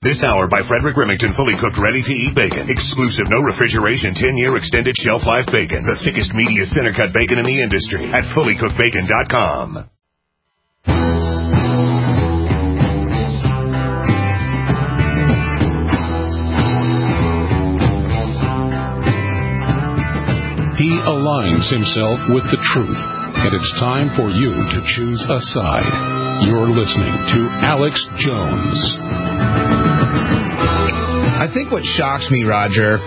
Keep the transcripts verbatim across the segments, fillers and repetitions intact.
This hour by Frederick Remington, fully cooked, ready-to-eat bacon. Exclusive, no refrigeration, ten-year extended shelf life bacon. The thickest, meatiest center-cut bacon in the industry at fully cooked bacon dot com. He aligns himself with the truth, and it's time for you to choose a side. You're listening to Alex Jones. I think what shocks me, Roger,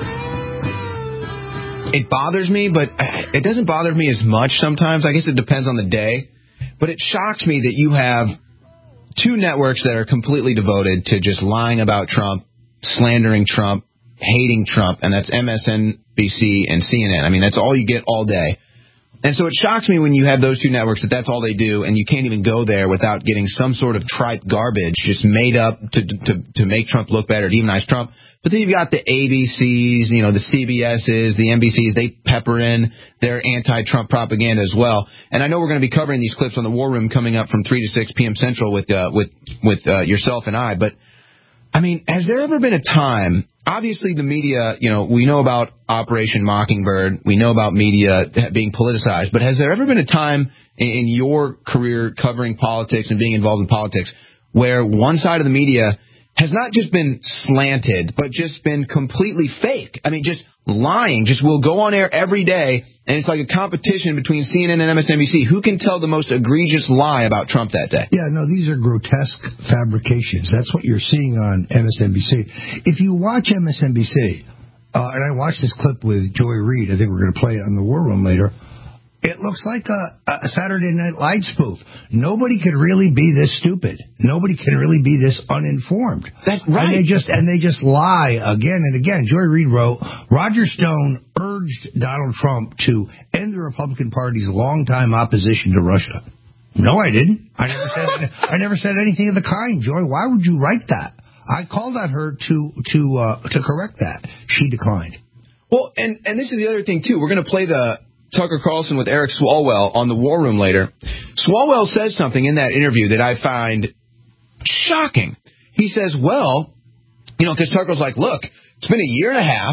it bothers me, but it doesn't bother me as much sometimes. I guess it depends on the day. But it shocks me that you have two networks that are completely devoted to just lying about Trump, slandering Trump, hating Trump, and that's M S N B C and C N N. I mean, that's all you get all day. And so it shocks me when you have those two networks that that's all they do, and you can't even go there without getting some sort of trite garbage just made up to to to make Trump look better, to demonize Trump. But then you've got the A B Cs, you know, the C B Ss, the N B Cs. They pepper in their anti-Trump propaganda as well. And I know we're going to be covering these clips on the War Room coming up from three to six p.m. Central with uh, with with uh, yourself and I. But I mean, has there ever been a time? Obviously, the media, you know, we know about Operation Mockingbird. We know about media being politicized. But has there ever been a time in, in your career covering politics and being involved in politics where one side of the media has not just been slanted, but just been completely fake? I mean, just lying. Just will go on air every day, and it's like a competition between C N N and M S N B C. Who can tell the most egregious lie about Trump that day? Yeah, no, these are grotesque fabrications. That's what you're seeing on M S N B C. If you watch M S N B C, uh, and I watched this clip with Joy Reid, I think we're going to play it on the War Room later, it looks like a, a Saturday Night Live spoof. Nobody could really be this stupid. Nobody can really be this uninformed. That's right. And they just and they just lie again and again. Joy Reid wrote, Roger Stone urged Donald Trump to end the Republican Party's longtime opposition to Russia. No, I didn't. I never said I never said anything of the kind, Joy. Why would you write that? I called on her to to uh, to correct that. She declined. Well, and and this is the other thing too. We're going to play the Tucker Carlson with Eric Swalwell on the War Room later. Swalwell says something in that interview that I find shocking. He says, well, you know, because Tucker's like, look, it's been a year and a half.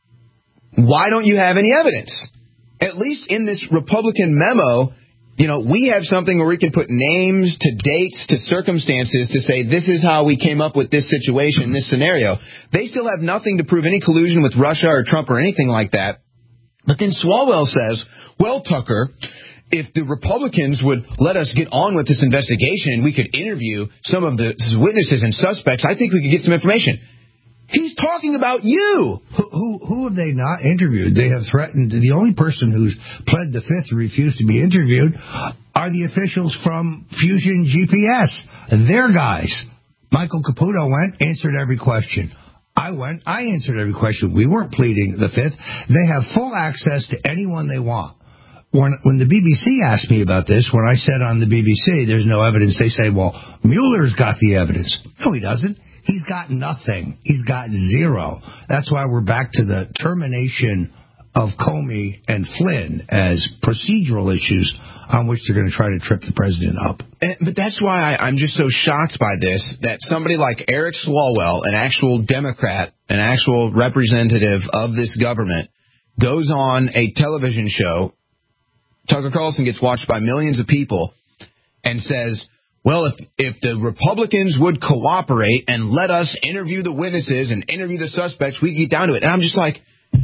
Why don't you have any evidence? At least in this Republican memo, you know, we have something where we can put names to dates to circumstances to say this is how we came up with this situation, this scenario. They still have nothing to prove any collusion with Russia or Trump or anything like that. But then Swalwell says, well, Tucker, if the Republicans would let us get on with this investigation and we could interview some of the witnesses and suspects, I think we could get some information. He's talking about you. Who, who, who have they not interviewed? They have threatened. The only person who's pled the fifth and refused to be interviewed are the officials from Fusion G P S. They're guys. Michael Caputo went, answered every question. I went, I answered every question. We weren't pleading the fifth. They have full access to anyone they want. When when the B B C asked me about this, when I said on the B B C there's no evidence, they say, well, Mueller's got the evidence. No, he doesn't. He's got nothing. He's got zero. That's why we're back to the termination of Comey and Flynn as procedural issues on which they're going to try to trip the president up. And, but that's why I, I'm just so shocked by this, that somebody like Eric Swalwell, an actual Democrat, an actual representative of this government, goes on a television show. Tucker Carlson gets watched by millions of people and says, well, if if the Republicans would cooperate and let us interview the witnesses and interview the suspects, we'd get down to it. And I'm just like,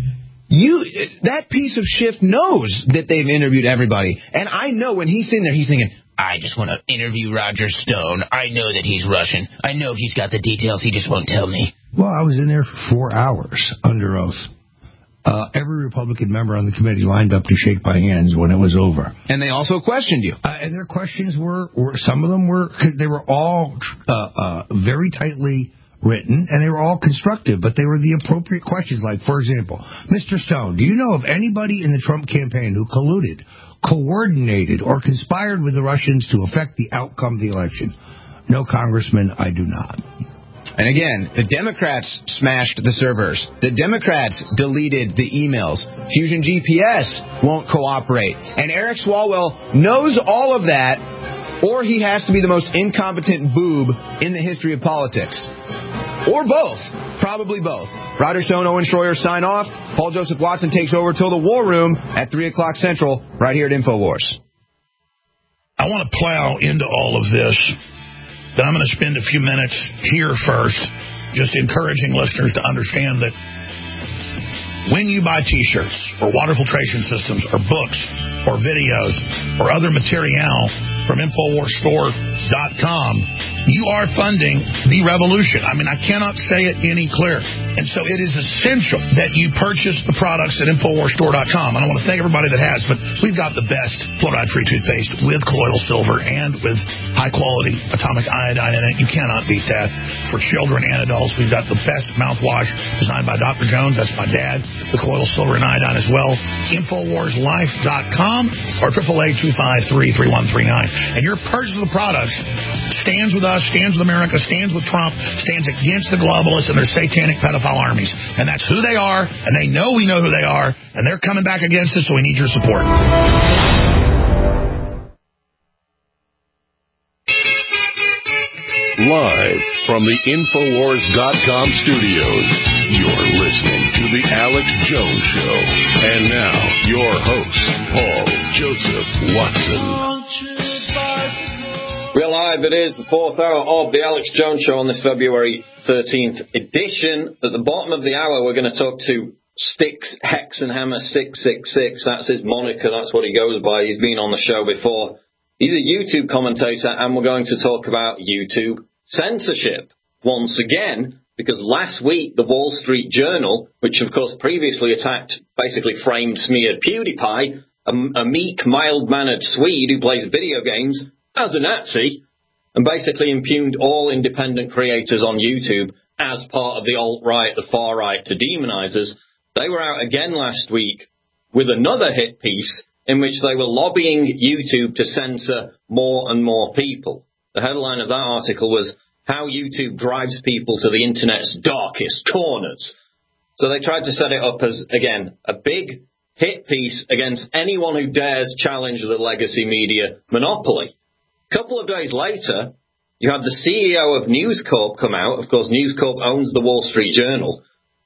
you, that piece of shit knows that they've interviewed everybody. And I know when he's sitting there, he's thinking, I just want to interview Roger Stone. I know that he's Russian. I know he's got the details. He just won't tell me. Well, I was in there for four hours under oath. Uh, every Republican member on the committee lined up to shake my hands when it was over. And they also questioned you. Uh, and their questions were, were, some of them were, they were all uh, uh, very tightly written, and they were all constructive, but they were the appropriate questions. Like, for example, Mister Stone, do you know of anybody in the Trump campaign who colluded, coordinated, or conspired with the Russians to affect the outcome of the election? No, Congressman, I do not. And again, the Democrats smashed the servers. The Democrats deleted the emails. Fusion G P S won't cooperate. And Eric Swalwell knows all of that, or he has to be the most incompetent boob in the history of politics. or both. Probably both. Roger Stone, Owen Schroyer sign off. Paul Joseph Watson takes over till the War Room at three o'clock Central, right here at InfoWars. I want to plow into all of this, but I'm going to spend a few minutes here first just encouraging listeners to understand that when you buy T-shirts or water filtration systems or books or videos or other material from Infowars Store dot com, you are funding the revolution. I mean, I cannot say it any clearer. And so it is essential that you purchase the products at Infowars Store dot com. And I want to thank everybody that has, but we've got the best fluoride-free toothpaste with colloidal silver and with high-quality atomic iodine in it. You cannot beat that. For children and adults, we've got the best mouthwash designed by Doctor Jones. That's my dad, with colloidal silver and iodine as well. Infowars Life dot com or eight eight eight, two five three, three one three nine. And your purchase of the products stands with us, stands with America, stands with Trump, stands against the globalists and their satanic pedophile armies. And that's who they are, and they know we know who they are, and they're coming back against us, so we need your support. Live from the Infowars dot com studios, you're listening to The Alex Jones Show. And now, your host, Paul Joseph Watson. We're live. It is the fourth hour of The Alex Jones Show on this February thirteenth edition. At the bottom of the hour, we're going to talk to Styx Hexenhammer six six six. That's his moniker. That's what he goes by. He's been on the show before. He's a YouTube commentator, and we're going to talk about YouTube censorship once again, because last week the Wall Street Journal, which of course previously attacked, basically framed, smeared PewDiePie, a, a meek, mild-mannered Swede who plays video games, as a Nazi, and basically impugned all independent creators on YouTube as part of the alt-right, the far-right, to demonize us. They were out again last week with another hit piece in which they were lobbying YouTube to censor more and more people. The headline of that article was, How YouTube Drives People to the Internet's Darkest Corners. So they tried to set it up as, again, a big hit piece against anyone who dares challenge the legacy media monopoly. A couple of days later, you had the C E O of News Corp come out. Of course, News Corp owns the Wall Street Journal.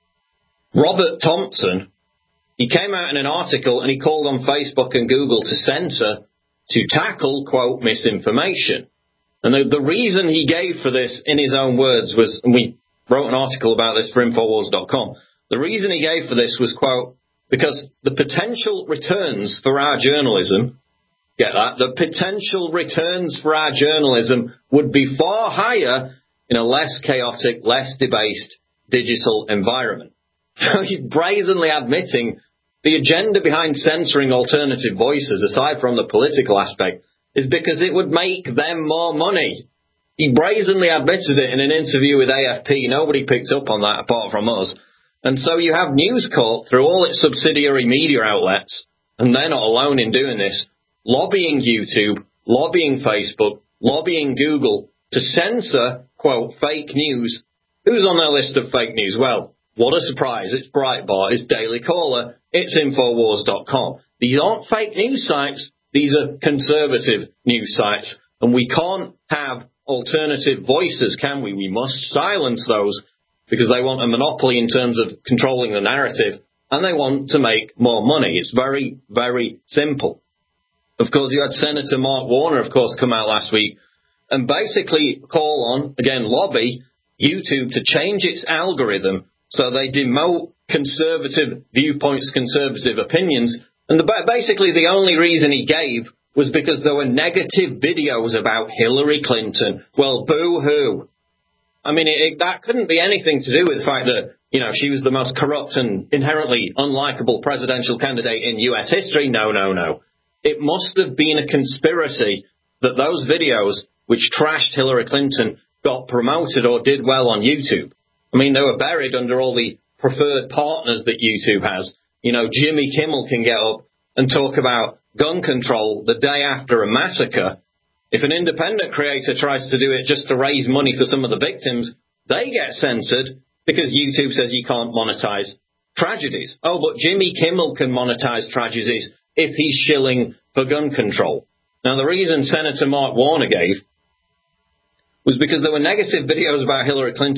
Robert Thompson, he came out in an article and he called on Facebook and Google to censor, to tackle, quote, misinformation. And the, the reason he gave for this, in his own words, was, and we wrote an article about this for Infowars dot com, the reason he gave for this was, quote, because the potential returns for our journalism, get that, the potential returns for our journalism would be far higher in a less chaotic, less debased digital environment. So he's brazenly admitting the agenda behind censoring alternative voices, aside from the political aspect, is because it would make them more money. He brazenly admitted it in an interview with A F P. Nobody picked up on that apart from us. And so you have News Corp, through all its subsidiary media outlets, and they're not alone in doing this, lobbying YouTube, lobbying Facebook, lobbying Google to censor, quote, fake news. Who's on their list of fake news? Well, what a surprise. It's Breitbart, it's Daily Caller, it's Infowars dot com. These aren't fake news sites. These are conservative news sites. And we can't have alternative voices, can we? We must silence those because they want a monopoly in terms of controlling the narrative, and they want to make more money. It's very, very simple. Of course, you had Senator Mark Warner, of course, come out last week and basically call on, again, lobby YouTube to change its algorithm so they demote conservative viewpoints, conservative opinions. And the, basically the only reason he gave was because there were negative videos about Hillary Clinton. Well, boo-hoo. I mean, it, it, that couldn't be anything to do with the fact that, you know, she was the most corrupt and inherently unlikable presidential candidate in U S history. No, no, no. It must have been a conspiracy that those videos, which trashed Hillary Clinton, got promoted or did well on YouTube. I mean, they were buried under all the preferred partners that YouTube has. You know, Jimmy Kimmel can get up and talk about gun control the day after a massacre. If an independent creator tries to do it just to raise money for some of the victims, they get censored because YouTube says you can't monetize tragedies. Oh, but Jimmy Kimmel can monetize tragedies if he's shilling for gun control. Now, the reason Senator Mark Warner gave was because there were negative videos about Hillary Clinton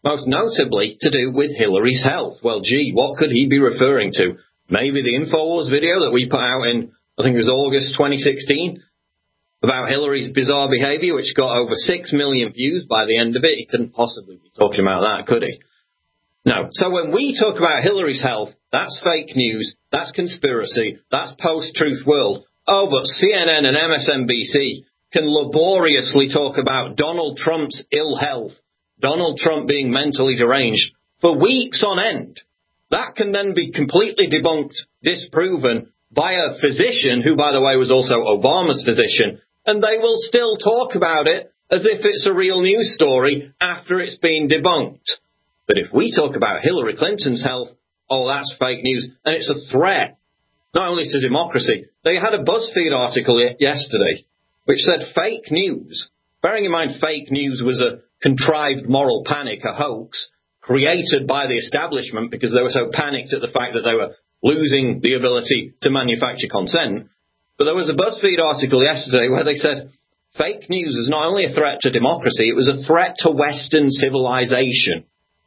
most notably to do with Hillary's health. Well, gee, what could he be referring to? Maybe the InfoWars video that we put out in, I think it was August twenty sixteen, about Hillary's bizarre behavior, which got over six million views by the end of it. He couldn't possibly be talking about that, could he? No. So when we talk about Hillary's health, that's fake news, that's conspiracy, that's post-truth world. Oh, but C N N and M S N B C can laboriously talk about Donald Trump's ill health, Donald Trump being mentally deranged, for weeks on end. That can then be completely debunked, disproven by a physician, who, by the way, was also Obama's physician, and they will still talk about it as if it's a real news story after it's been debunked. But if we talk about Hillary Clinton's health, oh, that's fake news, and it's a threat, not only to democracy. They had a BuzzFeed article yesterday which said fake news, bearing in mind fake news was a contrived moral panic, a hoax, created by the establishment because they were so panicked at the fact that they were losing the ability to manufacture consent. But there was a BuzzFeed article yesterday where they said fake news is not only a threat to democracy, it was a threat to Western civilization.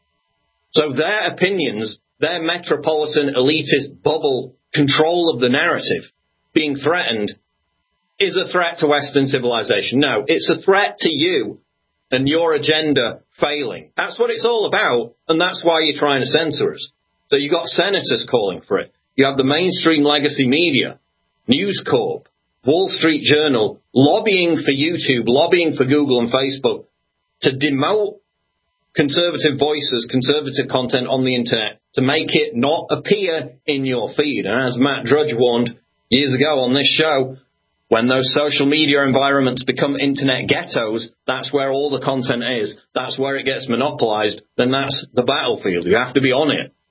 So their opinions, their metropolitan elitist bubble control of the narrative being threatened is a threat to Western civilization. No, it's a threat to you and your agenda failing. That's what it's all about, and that's why you're trying to censor us. So you've got senators calling for it. You have the mainstream legacy media, News Corp, Wall Street Journal, lobbying for YouTube, lobbying for Google and Facebook to demote conservative voices, conservative content on the internet, to make it not appear in your feed. And as Matt Drudge warned years ago on this show, when those social media environments become internet ghettos, that's where all the content is. That's where it gets monopolized. Then that's the battlefield. You have to be on it.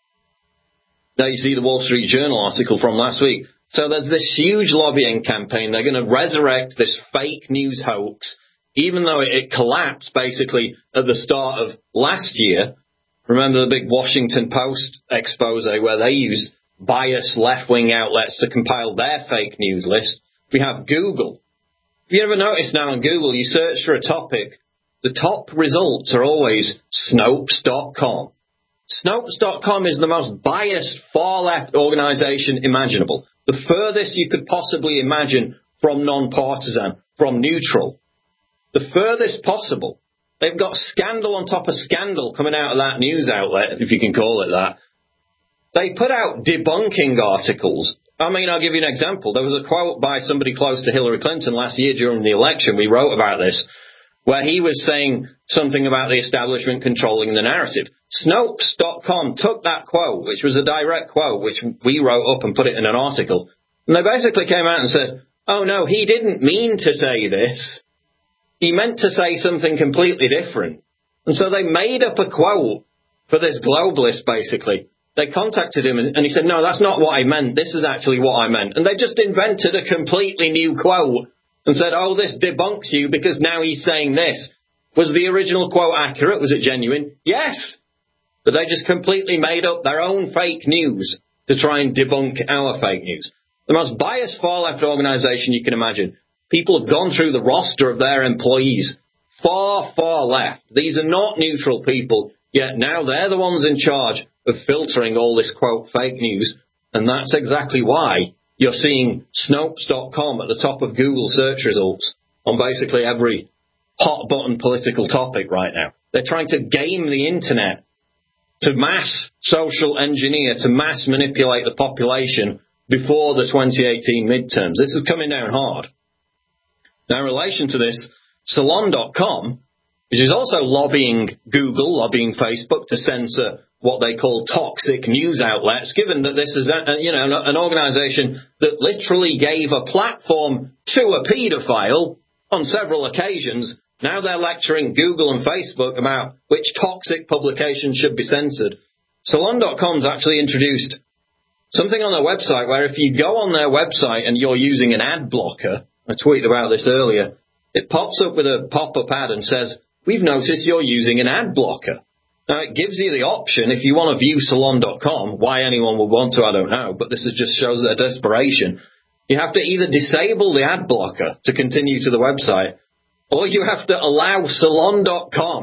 Now you see the Wall Street Journal article from last week. So there's this huge lobbying campaign. They're going to resurrect this fake news hoax, even though it collapsed basically at the start of last year. Remember the big Washington Post expose where they used biased left-wing outlets to compile their fake news list? We have Google. Have you ever noticed now on Google, you search for a topic, the top results are always Snopes dot com. Snopes dot com is the most biased far-left organization imaginable. The furthest you could possibly imagine from non-partisan, from neutral. The furthest possible. They've got scandal on top of scandal coming out of that news outlet, if you can call it that. They put out debunking articles. I mean, I'll give you an example. There was a quote by somebody close to Hillary Clinton last year during the election. We wrote about this, where he was saying something about the establishment controlling the narrative. Snopes dot com took that quote, which was a direct quote, which we wrote up and put it in an article. And they basically came out and said, oh, no, he didn't mean to say this. He meant to say something completely different. And so they made up a quote for this globalist, basically. They contacted him and he said, no, that's not what I meant. This is actually what I meant. And they just invented a completely new quote and said, oh, this debunks you because now he's saying this. Was the original quote accurate? Was it genuine? Yes. But they just completely made up their own fake news to try and debunk our fake news. The most biased far-left organization you can imagine. People have gone through the roster of their employees. Far, far left. These are not neutral people, yet now they're the ones in charge of filtering all this, quote, fake news. And that's exactly why you're seeing Snopes dot com at the top of Google search results on basically every hot-button political topic right now. They're trying to game the internet, to mass social engineer, to mass manipulate the population before the twenty eighteen midterms. This is coming down hard. Now, in relation to this, Salon dot com, which is also lobbying Google, lobbying Facebook to censor what they call toxic news outlets, given that this is a, you know, an organization that literally gave a platform to a pedophile on several occasions. Now they're lecturing Google and Facebook about which toxic publications should be censored. Salon dot com's actually introduced something on their website where if you go on their website and you're using an ad blocker, I tweeted about this earlier, it pops up with a pop-up ad and says, we've noticed you're using an ad blocker. Now, it gives you the option, if you want to view Salon dot com, why anyone would want to, I don't know, but this is just shows their desperation. You have to either disable the ad blocker to continue to the website, or you have to allow Salon dot com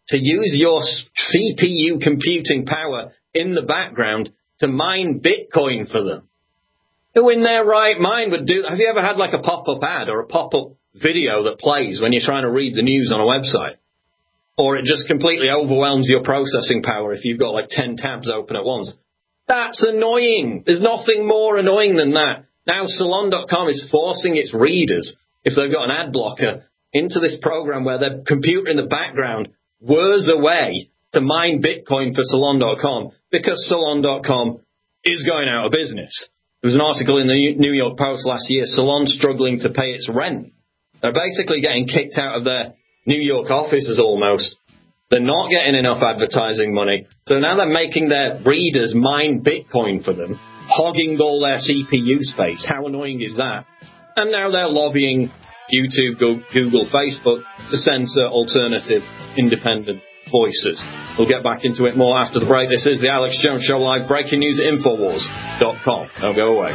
to use your C P U computing power in the background to mine Bitcoin for them. Who in their right mind would do? Have you ever had like a pop-up ad or a pop-up video that plays when you're trying to read the news on a website? Or it just completely overwhelms your processing power if you've got like ten tabs open at once. That's annoying. There's nothing more annoying than that. Now Salon dot com is forcing its readers, if they've got an ad blocker, into this program where their computer in the background whirs away to mine Bitcoin for Salon dot com because Salon dot com is going out of business. There was an article in the New York Post last year, Salon struggling to pay its rent. They're basically getting kicked out of their New York offices almost. They're not getting enough advertising money. So now they're making their readers mine Bitcoin for them, hogging all their C P U space. How annoying is that? And now they're lobbying YouTube, Google, Facebook to censor alternative, independent voices. We'll get back into it more after the break. This is the Alex Jones Show, live breaking news at Infowars dot com. Don't go away.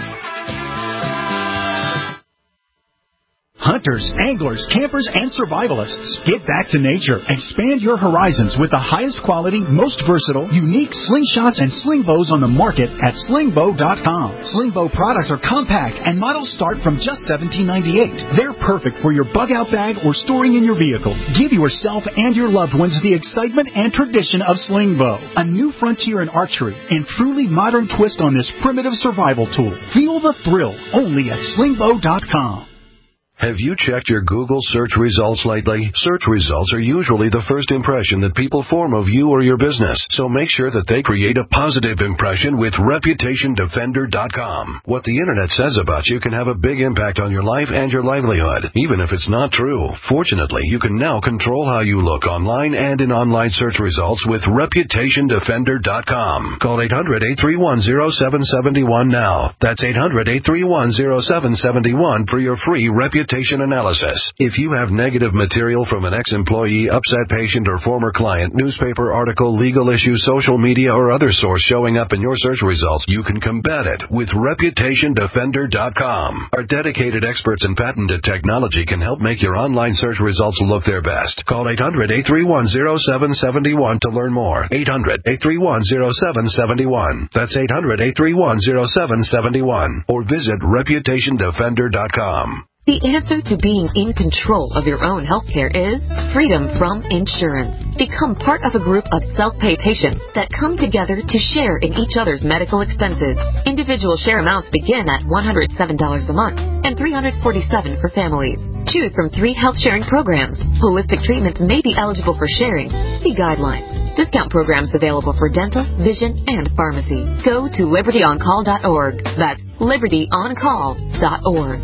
Hunters, anglers, campers, and survivalists. Get back to nature. Expand your horizons with the highest quality, most versatile, unique slingshots and sling bows on the market at sling bow dot com. Sling bow products are compact and models start from just seventeen ninety-eight. They're perfect for your bug-out bag or storing in your vehicle. Give yourself and your loved ones the excitement and tradition of sling bow. A new frontier in archery and truly modern twist on this primitive survival tool. Feel the thrill only at sling bow dot com. Have you checked your Google search results lately? Search results are usually the first impression that people form of you or your business, so make sure that they create a positive impression with reputation defender dot com. What the internet says about you can have a big impact on your life and your livelihood, even if it's not true. Fortunately, you can now control how you look online and in online search results with reputation defender dot com. Call eight hundred, eight three one, zero seven seven one now. That's eight hundred, eight three one, zero seven seven one for your free reputation analysis. If you have negative material from an ex-employee, upset patient, or former client, newspaper article, legal issue, social media, or other source showing up in your search results, you can combat it with reputation defender dot com. Our dedicated experts in patented technology can help make your online search results look their best. Call eight hundred, eight three one, zero seven seven one to learn more. eight hundred, eight three one, zero seven seven one. That's eight hundred, eight three one, zero seven seven one. Or visit reputation defender dot com. The answer to being in control of your own healthcare is freedom from insurance. Become part of a group of self-pay patients that come together to share in each other's medical expenses. Individual share amounts begin at one hundred seven dollars a month and three hundred forty-seven dollars for families. Choose from three health sharing programs. Holistic treatments may be eligible for sharing. See guidelines. Discount programs available for dental, vision, and pharmacy. Go to liberty on call dot org. That's liberty on call dot org.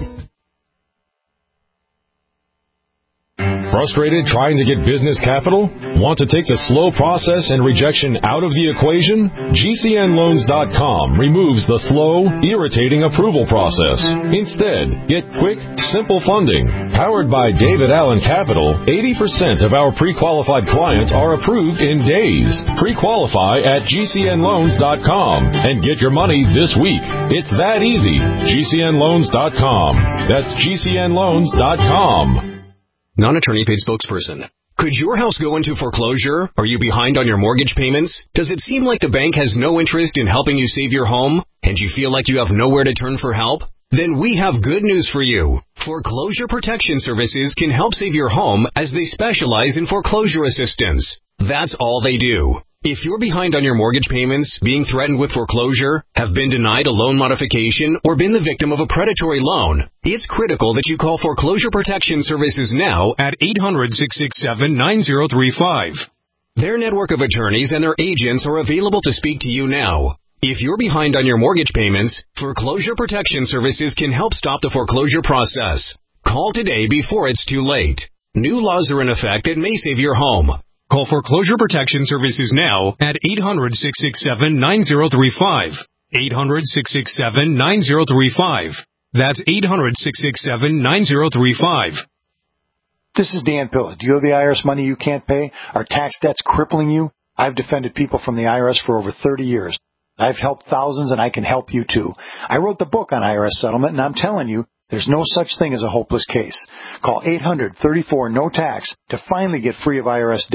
Frustrated trying to get business capital? Want to take the slow process and rejection out of the equation? G C N loans dot com removes the slow, irritating approval process. Instead, get quick, simple funding. Powered by David Allen Capital, eighty percent of our pre-qualified clients are approved in days. Pre-qualify at G C N loans dot com and get your money this week. It's that easy. G C N loans dot com. That's G C N loans dot com. Non-attorney paid spokesperson. Could your house go into foreclosure? Are you behind on your mortgage payments? Does it seem like the bank has no interest in helping you save your home? And you feel like you have nowhere to turn for help? Then we have good news for you. Foreclosure Protection Services can help save your home as they specialize in foreclosure assistance. That's all they do. If you're behind on your mortgage payments, being threatened with foreclosure, have been denied a loan modification, or been the victim of a predatory loan, it's critical that you call Foreclosure Protection Services now at eight hundred, six six seven, nine zero three five. Their network of attorneys and their agents are available to speak to you now. If you're behind on your mortgage payments, Foreclosure Protection Services can help stop the foreclosure process. Call today before it's too late. New laws are in effect that may save your home. Call Foreclosure Protection Services now at eight hundred, six six seven, nine zero three five. eight hundred, six six seven, nine zero three five. That's eight hundred, six six seven, nine zero three five. This is Dan Pilla. Do you owe the I R S money you can't pay? Are tax debts crippling you? I've defended people from the I R S for over thirty years. I've helped thousands, and I can help you too. I wrote the book on I R S settlement, and I'm telling you, there's no such thing as a hopeless case. Call eight hundred, thirty-four, no tax to finally get free of I R S debt.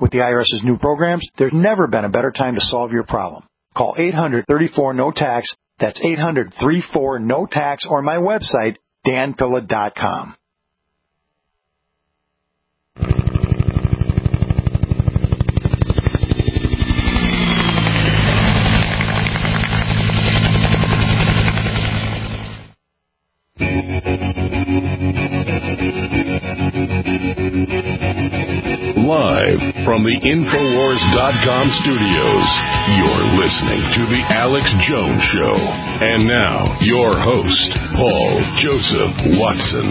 With the IRS's new programs, there's never been a better time to solve your problem. Call eight hundred, thirty-four, no tax. That's eight hundred, thirty-four, no tax, or my website, dan pilla dot com. Live from the Infowars dot com studios, you're listening to The Alex Jones Show. And now, your host, Paul Joseph Watson.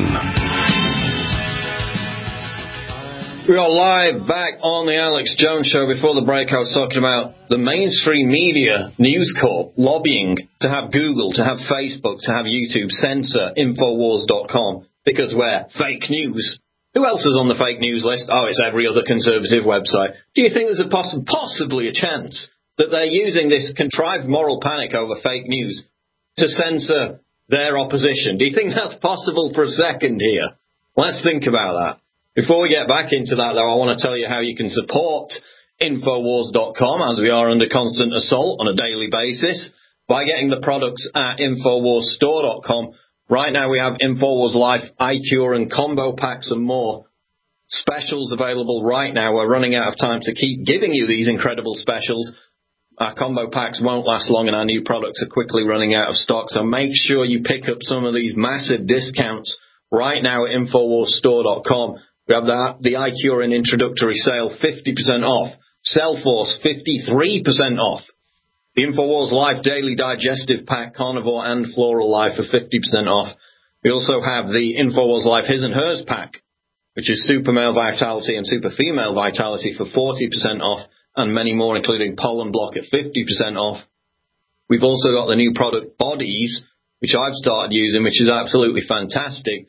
We are live back on The Alex Jones Show. Before the break, I was talking about the mainstream media, News Corp, lobbying to have Google, to have Facebook, to have YouTube censor Infowars dot com because we're fake news. Who else is on the fake news list? Oh, it's every other conservative website. Do you think there's a poss- possibly a chance that they're using this contrived moral panic over fake news to censor their opposition? Do you think that's possible for a second here? Let's think about that. Before we get back into that, though, I want to tell you how you can support Infowars dot com, as we are under constant assault on a daily basis, by getting the products at Infowars Store dot com. Right now we have InfoWars Life, iCure, and combo packs and more. Specials available right now. We're running out of time to keep giving you these incredible specials. Our combo packs won't last long, and our new products are quickly running out of stock. So make sure you pick up some of these massive discounts right now at Infowars Store dot com. We have the, the iCure and introductory sale, fifty percent off. Cellforce, fifty-three percent off. The InfoWars Life Daily Digestive Pack, Carnivore and Floral Life for fifty percent off. We also have the InfoWars Life His and Hers Pack, which is Super Male Vitality and Super Female Vitality for forty percent off, and many more, including Pollen Block at fifty percent off. We've also got the new product Bodies, which I've started using, which is absolutely fantastic.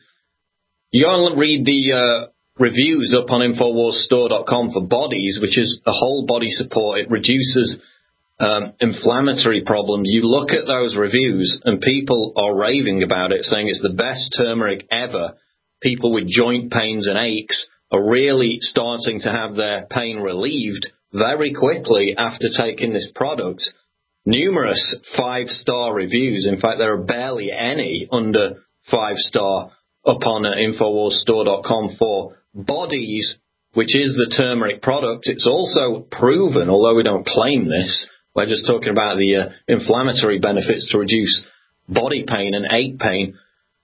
You go and read the uh, reviews up on Infowars Store dot com for Bodies, which is a whole body support. It reduces Um, inflammatory problems. You look at those reviews and people are raving about it, saying it's the best turmeric ever. People with joint pains and aches are really starting to have their pain relieved very quickly after taking this product. Numerous five-star reviews. In fact, there are barely any under five-star up on uh, Infowars Store dot com for Bodies, which is the turmeric product. It's also proven, although we don't claim this, we're just talking about the uh, inflammatory benefits to reduce body pain and ache pain.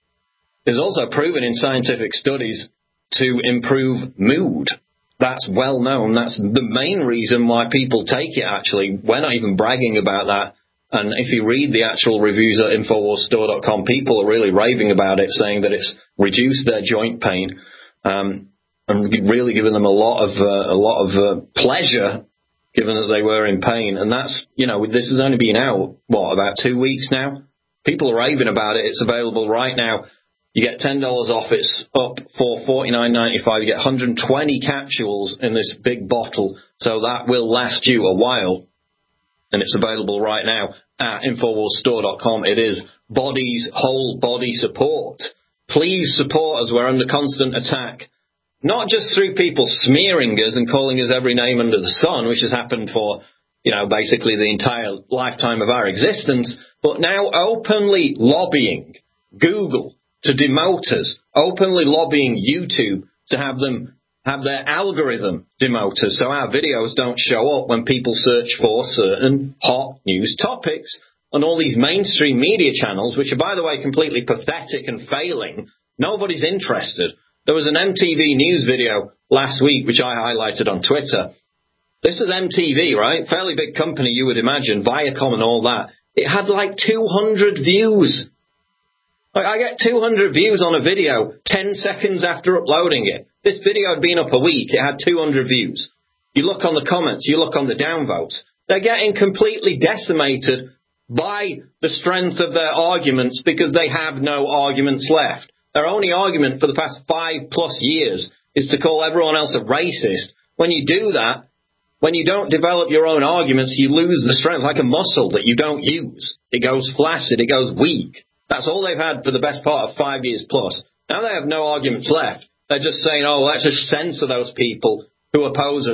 It's also proven in scientific studies to improve mood. That's well known. That's the main reason why people take it, actually. We're not even bragging about that. And if you read the actual reviews at Infowars Store dot com, people are really raving about it, saying that it's reduced their joint pain um, and really given them a lot of uh, a lot of uh, pleasure, given that they were in pain. And that's, you know, this has only been out, what, about two weeks now? People are raving about it. It's available right now. You get ten dollars off. It's up for forty-nine ninety-five. You get one hundred twenty capsules in this big bottle, so that will last you a while. And it's available right now at Infowars Store dot com. It is Bodies Whole Body Support. Please support us. We're under constant attack. Not just through people smearing us and calling us every name under the sun, which has happened for, you know, basically the entire lifetime of our existence, but now openly lobbying Google to demote us, openly lobbying YouTube to have them have their algorithm demote us so our videos don't show up when people search for certain hot news topics. On all these mainstream media channels, which are, by the way, completely pathetic and failing, nobody's interested. There was an M T V news video last week, which I highlighted on Twitter. This is M T V, right? Fairly big company, you would imagine, Viacom and all that. It had like two hundred views. Like, I get two hundred views on a video ten seconds after uploading it. This video had been up a week. It had two hundred views. You look on the comments, you look on the downvotes. They're getting completely decimated by the strength of their arguments because they have no arguments left. Their only argument for the past five plus years is to call everyone else a racist. When you do that, when you don't develop your own arguments, you lose the strength, like a muscle that you don't use. It goes flaccid, it goes weak. That's all they've had for the best part of five years plus. Now they have no arguments left. They're just saying, oh, let's just censor those people who oppose us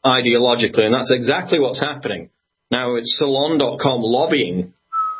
ideologically, and that's exactly what's happening. Now, it's Salon dot com lobbying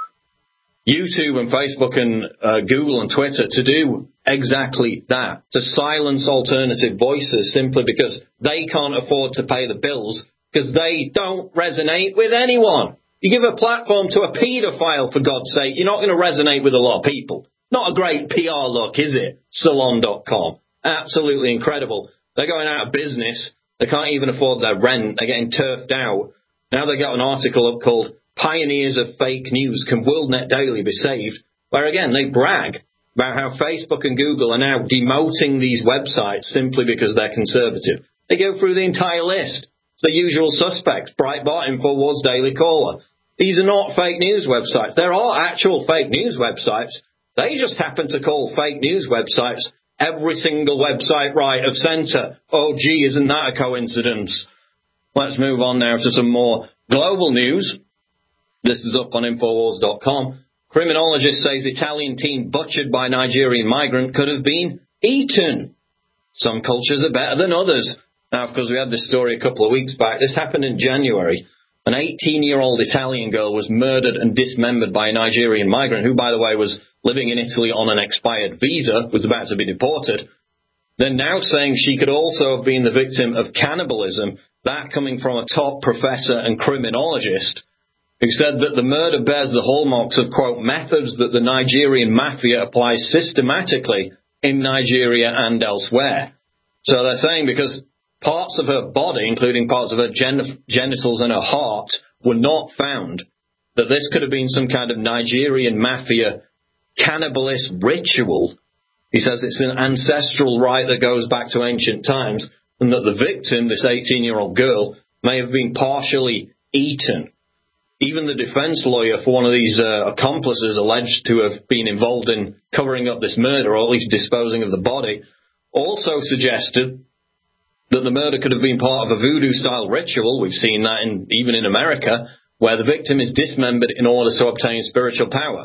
YouTube and Facebook and uh, Google and Twitter to do exactly that, to silence alternative voices simply because they can't afford to pay the bills because they don't resonate with anyone. You give a platform to a paedophile, for God's sake, you're not going to resonate with a lot of people. Not a great P R look, is it? Salon dot com. Absolutely incredible. They're going out of business. They can't even afford their rent. They're getting turfed out. Now they got an article up called Pioneers of Fake News, Can WorldNet Daily Be Saved? Where, again, they brag about how Facebook and Google are now demoting these websites simply because they're conservative. They go through the entire list. It's the usual suspects, Breitbart, InfoWars, Daily Caller. These are not fake news websites. There are actual fake news websites. They just happen to call fake news websites every single website right of center. Oh, gee, isn't that a coincidence? Let's move on now to some more global news. This is up on Infowars dot com. Criminologist says Italian teen butchered by Nigerian migrant could have been eaten. Some cultures are better than others. Now, of course, we had this story a couple of weeks back. This happened in January. An eighteen-year-old Italian girl was murdered and dismembered by a Nigerian migrant who, by the way, was living in Italy on an expired visa, was about to be deported. They're now saying she could also have been the victim of cannibalism, that coming from a top professor and criminologist who said that the murder bears the hallmarks of, quote, methods that the Nigerian mafia applies systematically in Nigeria and elsewhere. So they're saying because parts of her body, including parts of her gen- genitals and her heart, were not found, that this could have been some kind of Nigerian mafia cannibalist ritual. He says it's an ancestral rite that goes back to ancient times, and that the victim, this eighteen-year-old girl, may have been partially eaten. Even the defense lawyer for one of these uh, accomplices alleged to have been involved in covering up this murder, or at least disposing of the body, also suggested that the murder could have been part of a voodoo-style ritual. We've seen that in, even in America, where the victim is dismembered in order to obtain spiritual power.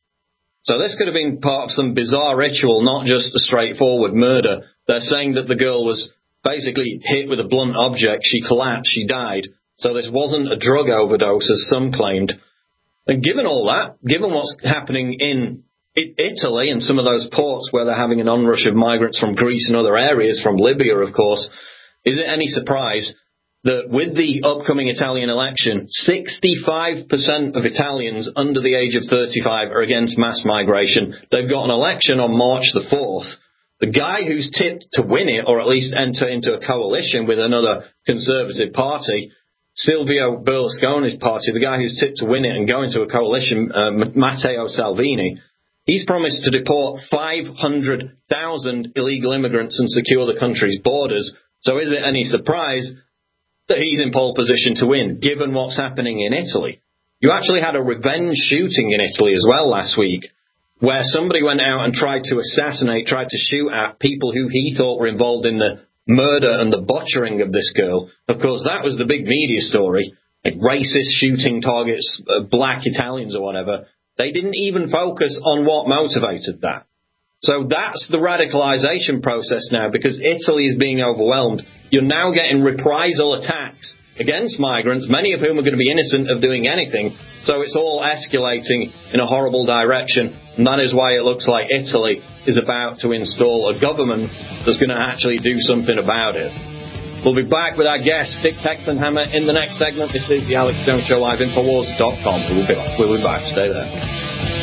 So this could have been part of some bizarre ritual, not just a straightforward murder. They're saying that the girl was basically hit with a blunt object. She collapsed. She died. So this wasn't a drug overdose, as some claimed. And given all that, given what's happening in Italy and some of those ports where they're having an onrush of migrants from Greece and other areas, from Libya, of course, is it any surprise that with the upcoming Italian election, sixty-five percent of Italians under the age of thirty-five are against mass migration? They've got an election on March the fourth. The guy who's tipped to win it, or at least enter into a coalition with another conservative party, Silvio Berlusconi's party, the guy who's tipped to win it and go into a coalition, uh, Matteo Salvini, he's promised to deport five hundred thousand illegal immigrants and secure the country's borders. So is it any surprise that he's in pole position to win, given what's happening in Italy? You actually had a revenge shooting in Italy as well last week, where somebody went out and tried to assassinate, tried to shoot at people who he thought were involved in the murder and the butchering of this girl. Of course, that was the big media story, like racist shooting targets, uh, black Italians or whatever. They didn't even focus on what motivated that. So that's the radicalization process now, because Italy is being overwhelmed. You're now getting reprisal attacks against migrants, many of whom are going to be innocent of doing anything. So it's all escalating in a horrible direction. And that is why it looks like Italy is about to install a government that's going to actually do something about it. We'll be back with our guest, Sticks, Hex and Hammer, in the next segment. This is the Alex Jones Show live, Infowars dot com. We'll be back. We'll be back. Stay there.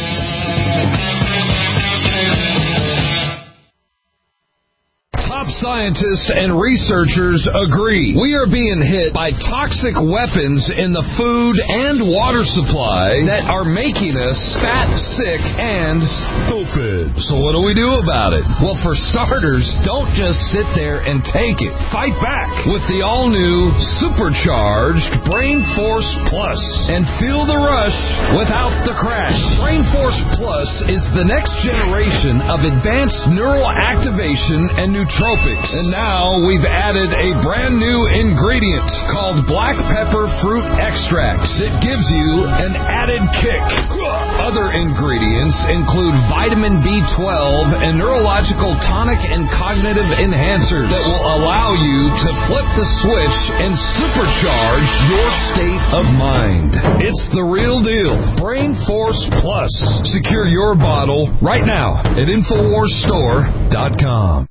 Top scientists and researchers agree we are being hit by toxic weapons in the food and water supply that are making us fat, sick, and stupid. So what do we do about it? Well, for starters, don't just sit there and take it. Fight back with the all-new supercharged Brain Force Plus and feel the rush without the crash. Brain Force Plus is the next generation of advanced neural activation and nootropics six. And now we've added a brand new ingredient called black pepper fruit extract that gives you an added kick. Other ingredients include vitamin B twelve and neurological tonic and cognitive enhancers that will allow you to flip the switch and supercharge your state of mind. It's the real deal. Brain Force Plus. Secure your bottle right now at Infowars Store dot com.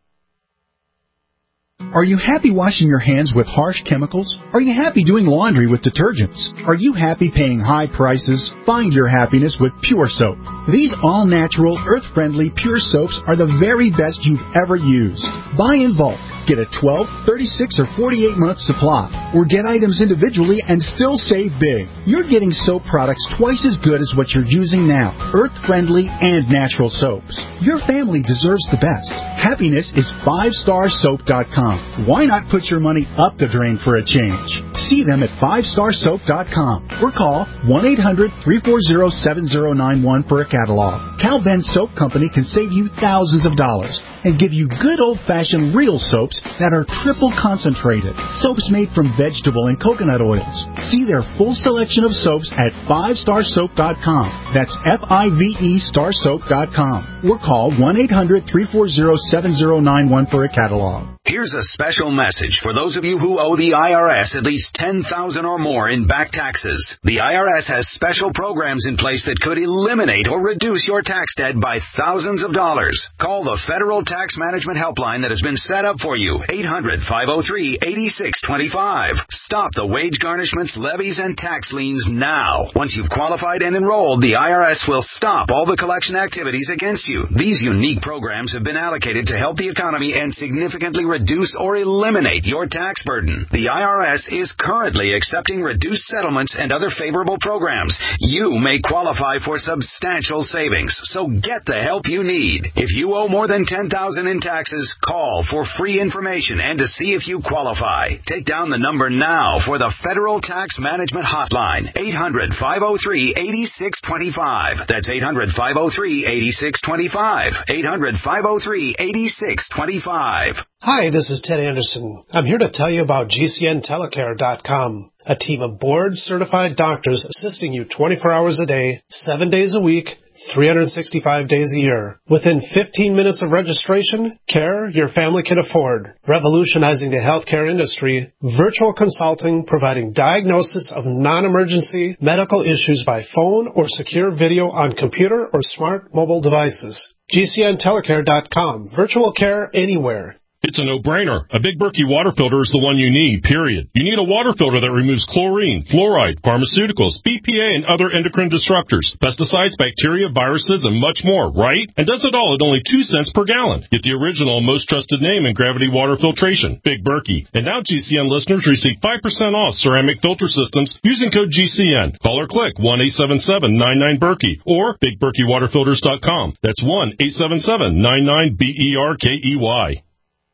Are you happy washing your hands with harsh chemicals? Are you happy doing laundry with detergents? Are you happy paying high prices? Find your happiness with Pure Soap. These all-natural, earth-friendly Pure Soaps are the very best you've ever used. Buy in bulk. Get a twelve, thirty-six, or forty-eight month supply. Or get items individually and still save big. You're getting soap products twice as good as what you're using now. Earth-friendly and natural soaps. Your family deserves the best. Happiness is five star soap dot com. Why not put your money up the drain for a change? See them at five star soap dot com or call one eight hundred, three four zero, seven zero nine one for a catalog. Cal Ben Soap Company can save you thousands of dollars and give you good old-fashioned real soaps that are triple concentrated. Soaps made from vegetable and coconut oils. See their full selection of soaps at five star soap dot com. That's F I V E star soap dot com. Or call one eight hundred, three four zero, seven zero nine one for a catalog. Here's a special message for those of you who owe the I R S at least ten thousand dollars or more in back taxes. The I R S has special programs in place that could eliminate or reduce your tax debt by thousands of dollars. Call the Federal Tax Management Helpline that has been set up for you, eight hundred, five oh three, eight six two five. Stop the wage garnishments, levies, and tax liens now. Once you've qualified and enrolled, the I R S will stop all the collection activities against you. These unique programs have been allocated to help the economy and significantly reduce or eliminate your tax burden. The I R S is currently accepting reduced settlements and other favorable programs. You may qualify for substantial savings, so get the help you need. If you owe more than ten thousand dollars in taxes, call for free information and to see if you qualify. Take down the number now for the Federal Tax Management Hotline, eight hundred, five oh three, eight six two five. That's eight hundred, five oh three, eight six two five. eight hundred, five oh three, eight six two five. Hi, this is Ted Anderson. I'm here to tell you about G C N telecare dot com, a team of board-certified doctors assisting you twenty-four hours a day, seven days a week, three hundred sixty-five days a year. Within fifteen minutes of registration, care your family can afford. Revolutionizing the healthcare industry, virtual consulting providing diagnosis of non-emergency medical issues by phone or secure video on computer or smart mobile devices. G C N telecare dot com. Virtual care anywhere. It's a no-brainer. A Big Berkey water filter is the one you need, period. You need a water filter that removes chlorine, fluoride, pharmaceuticals, B P A, and other endocrine disruptors, pesticides, bacteria, viruses, and much more, right? And does it all at only two cents per gallon. Get the original, most trusted name in gravity water filtration, Big Berkey. And now G C N listeners receive five percent off ceramic filter systems using code G C N. Call or click one eight seven seven, nine nine, Berkey or big berkey water filters dot com. That's one eight seven seven, nine nine, B E R K E Y.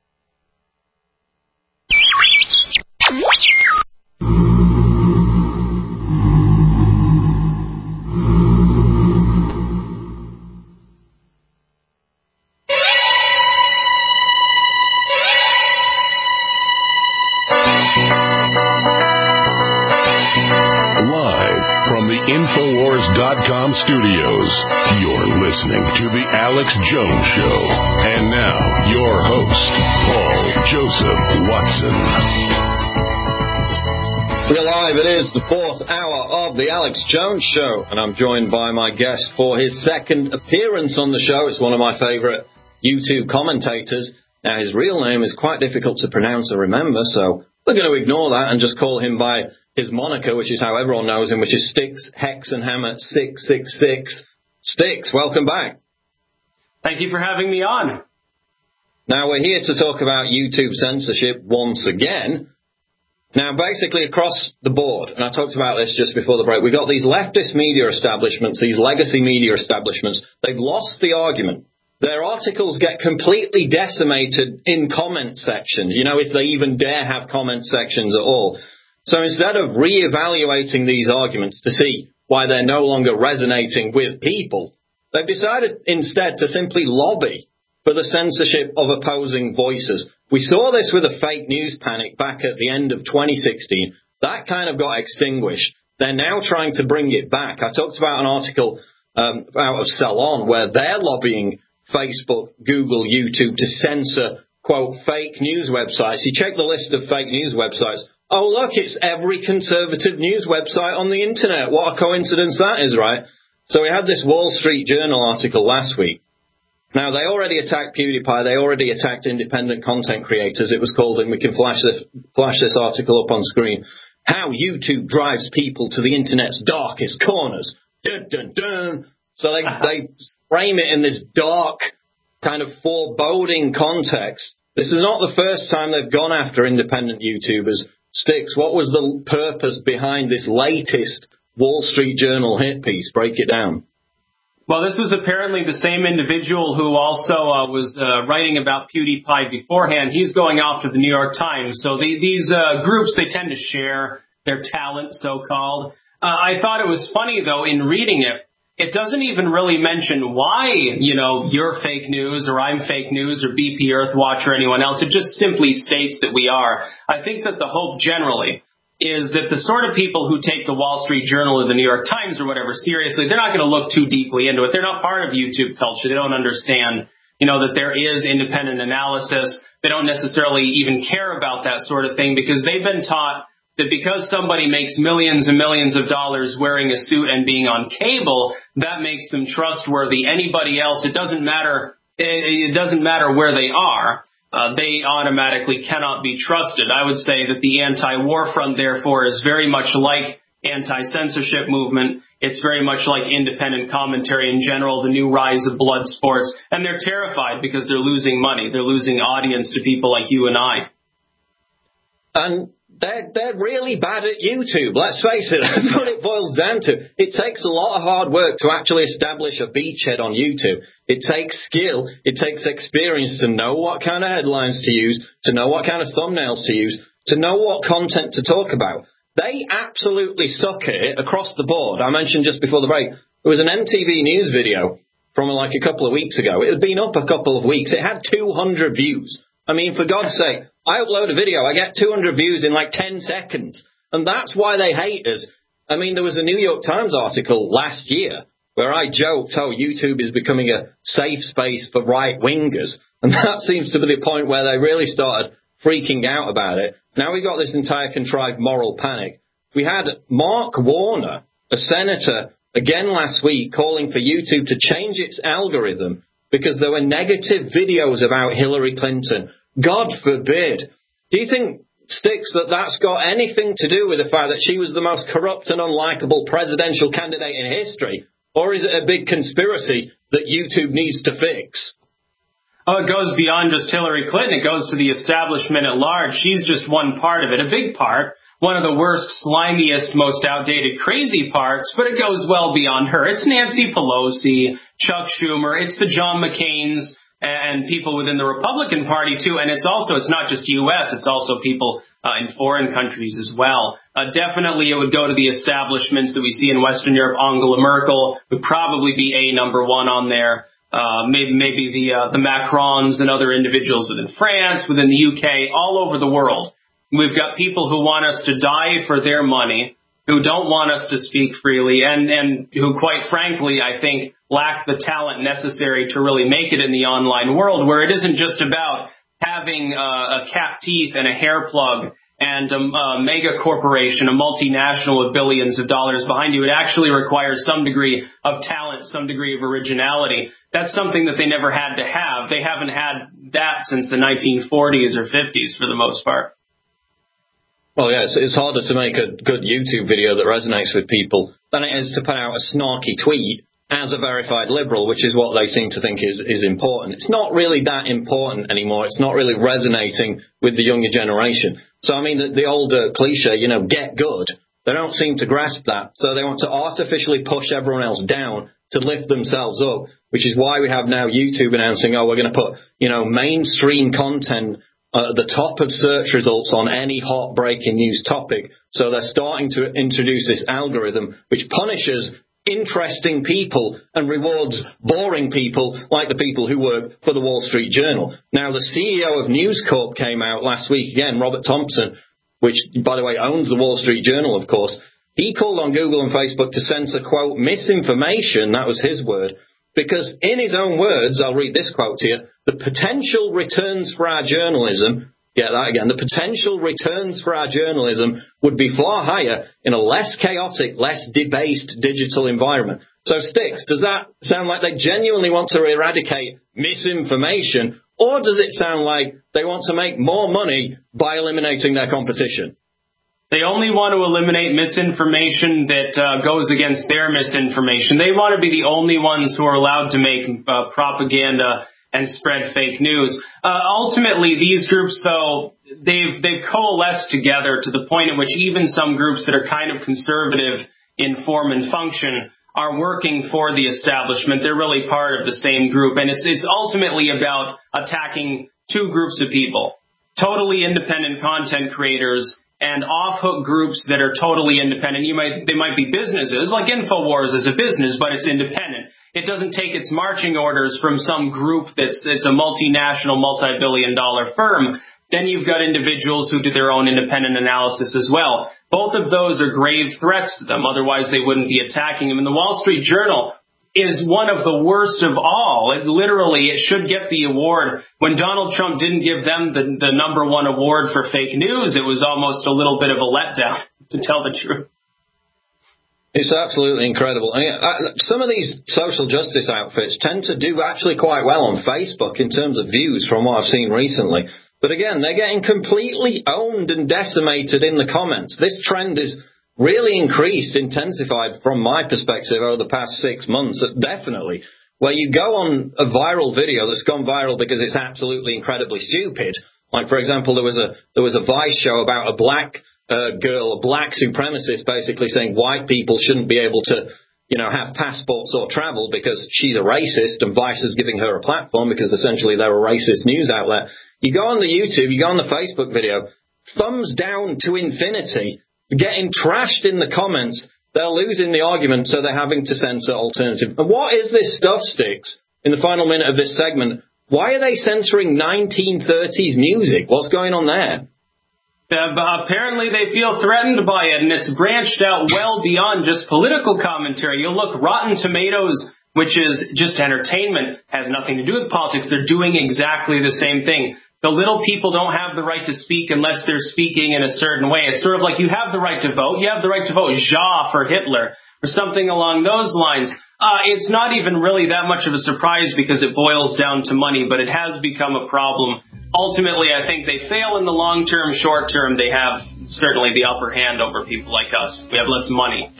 Infowars dot com studios. You're listening to The Alex Jones Show. And now, your host, Paul Joseph Watson. We're live. It is the fourth hour of The Alex Jones Show, and I'm joined by my guest for his second appearance on the show. It's one of my favorite YouTube commentators. Now, his real name is quite difficult to pronounce or remember, so we're going to ignore that and just call him by his moniker, which is how everyone knows him, which is Sticks, Hex, and Hammer six six six. Sticks, welcome back. Thank you for having me on. Now, we're here to talk about YouTube censorship once again. Now, basically across the board, and I talked about this just before the break, we've got these leftist media establishments, these legacy media establishments. They've lost the argument. Their articles get completely decimated in comment sections, you know, if they even dare have comment sections at all. So instead of reevaluating these arguments to see why they're no longer resonating with people, they've decided instead to simply lobby for the censorship of opposing voices. We saw this with a fake news panic back at the end of twenty sixteen. That kind of got extinguished. They're now trying to bring it back. I talked about an article um, out of Salon where they're lobbying Facebook, Google, YouTube to censor, quote, fake news websites. You check the list of fake news websites. Oh, look, it's every conservative news website on the internet. What a coincidence that is, right? So we had this Wall Street Journal article last week. Now, they already attacked PewDiePie. They already attacked independent content creators. It was called, and we can flash this, flash this article up on screen, How YouTube Drives People to the Internet's Darkest Corners. Dun, dun, dun. So they, they frame it in this dark, kind of foreboding context. This is not the first time they've gone after independent YouTubers. Sticks, what was the purpose behind this latest Wall Street Journal hit piece? Break it down. Well, this was apparently the same individual who also uh, was uh, writing about PewDiePie beforehand. He's going off to the New York Times. So the, these uh, groups, they tend to share their talent, so-called. Uh, I thought it was funny, though, in reading it, it doesn't even really mention why, you know, you're fake news or I'm fake news or B P Earthwatch or anyone else. It just simply states that we are. I think that the hope generally is that the sort of people who take the Wall Street Journal or the New York Times or whatever seriously, they're not going to look too deeply into it. They're not part of YouTube culture. They don't understand, you know, that there is independent analysis. They don't necessarily even care about that sort of thing because they've been taught that because somebody makes millions and millions of dollars wearing a suit and being on cable, that makes them trustworthy. Anybody else, it doesn't matter. It doesn't matter where they are. Uh, they automatically cannot be trusted. I would say that the anti-war front, therefore, is very much like anti-censorship movement. It's very much like independent commentary in general, the new rise of blood sports. And they're terrified because they're losing money. They're losing audience to people like you and I. And they're, they're really bad at YouTube. Let's face it, that's what it boils down to. It takes a lot of hard work to actually establish a beachhead on YouTube. It takes skill. It takes experience to know what kind of headlines to use, to know what kind of thumbnails to use, to know what content to talk about. They absolutely suck at it across the board. I mentioned just before the break, there was an M T V News video from like a couple of weeks ago. It had been up a couple of weeks. It had two hundred views. I mean, for God's sake, I upload a video, I get two hundred views in like ten seconds. And that's why they hate us. I mean, there was a New York Times article last year where I joked, oh, YouTube is becoming a safe space for right-wingers. And that seems to be the point where they really started freaking out about it. Now we've got this entire contrived moral panic. We had Mark Warner, a senator, again last week, calling for YouTube to change its algorithm because there were negative videos about Hillary Clinton. God forbid. Do you think, Sticks, that that's got anything to do with the fact that she was the most corrupt and unlikable presidential candidate in history? Or is it a big conspiracy that YouTube needs to fix? Oh, it goes beyond just Hillary Clinton. It goes to the establishment at large. She's just one part of it, a big part, one of the worst, slimiest, most outdated, crazy parts, but it goes well beyond her. It's Nancy Pelosi, Chuck Schumer, it's the John McCains, and people within the Republican Party, too. And it's also, it's not just U S, it's also people uh, in foreign countries as well. Uh, definitely it would go to the establishments that we see in Western Europe. Angela Merkel would probably be a number one on there. Uh, maybe maybe the uh, the Macrons and other individuals within France, within the U K, all over the world. We've got people who want us to die for their money, who don't want us to speak freely, and, and who, quite frankly, I think, lack the talent necessary to really make it in the online world, where it isn't just about having uh, a cap teeth and a hair plug and a, a mega corporation, a multinational with billions of dollars behind you. It actually requires some degree of talent, some degree of originality. That's something that they never had to have. They haven't had that since the nineteen forties or fifties for the most part. Well, yeah, it's, it's harder to make a good YouTube video that resonates with people than it is to put out a snarky tweet as a verified liberal, which is what they seem to think is, is important. It's not really that important anymore. It's not really resonating with the younger generation. So, I mean, the, the old uh, cliche, you know, get good, they don't seem to grasp that. So they want to artificially push everyone else down to lift themselves up, which is why we have now YouTube announcing, oh, we're going to put, you know, mainstream content at the top of search results on any hot breaking news topic. So they're starting to introduce this algorithm which punishes interesting people and rewards boring people like the people who work for the Wall Street Journal. Now, the C E O of News Corp came out last week, again, Robert Thompson, which, by the way, owns the Wall Street Journal, of course. He called on Google and Facebook to censor, quote, misinformation, that was his word, because in his own words, I'll read this quote to you, the potential returns for our journalism, get that again, the potential returns for our journalism would be far higher in a less chaotic, less debased digital environment. So, Sticks, does that sound like they genuinely want to eradicate misinformation, or does it sound like they want to make more money by eliminating their competition? They only want to eliminate misinformation that uh, goes against their misinformation. They want to be the only ones who are allowed to make uh, propaganda and spread fake news. Uh, ultimately, these groups, though, they've they've coalesced together to the point at which even some groups that are kind of conservative in form and function are working for the establishment. They're really part of the same group, and it's it's ultimately about attacking two groups of people: totally independent content creators and off-hook groups that are totally independent. You might they might be businesses, like InfoWars is a business, but it's independent. It doesn't take its marching orders from some group that's it's a multinational, multi-billion dollar firm. Then you've got individuals who do their own independent analysis as well. Both of those are grave threats to them. Otherwise, they wouldn't be attacking them. And the Wall Street Journal is one of the worst of all. It's literally, it should get the award. When Donald Trump didn't give them the, the number one award for fake news, it was almost a little bit of a letdown, to tell the truth. It's absolutely incredible. I mean, I, some of these social justice outfits tend to do actually quite well on Facebook in terms of views from what I've seen recently. But again, they're getting completely owned and decimated in the comments. This trend is really increased, intensified from my perspective over the past six months, definitely, where you go on a viral video that's gone viral because it's absolutely incredibly stupid. Like, for example, there was a there was a Vice show about a black uh, girl, a black supremacist, basically saying white people shouldn't be able to, you know, have passports or travel because she's a racist, and Vice is giving her a platform because essentially they're a racist news outlet. You go on the YouTube, you go on the Facebook video, thumbs down to infinity, getting trashed in the comments. They're losing the argument, so they're having to censor alternative. And what is this stuff, Sticks? In the final minute of this segment, why are they censoring nineteen thirties music? What's going on there? Uh, apparently they feel threatened by it, and it's branched out well beyond just political commentary. You'll look, Rotten Tomatoes, which is just entertainment, has nothing to do with politics. They're doing exactly the same thing. The little people don't have the right to speak unless they're speaking in a certain way. It's sort of like you have the right to vote. You have the right to vote Ja for Hitler or something along those lines. Uh, it's not even really that much of a surprise because it boils down to money, but it has become a problem. Ultimately, I think they fail in the long term. Short term, they have certainly the upper hand over people like us. We have less money.